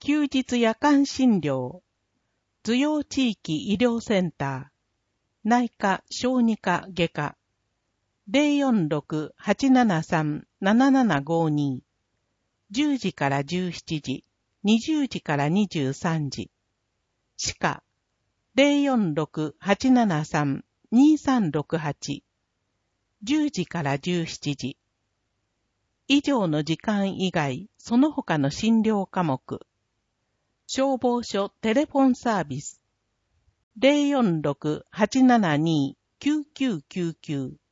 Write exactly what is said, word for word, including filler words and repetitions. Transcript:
休日夜間診療、図用地域医療センター、内科小児科外科、ゼロよんろく はちななさん ななななごに、じゅうじからじゅうしちじ、にじゅうじからにじゅうさんじ、歯科、ゼロよんろく はちななさん にさんろくはち、じゅうじからじゅうしちじ、以上の時間以外、その他の診療科目、消防署テレフォンサービス、ゼロよんろく はちななに きゅうきゅうきゅうきゅう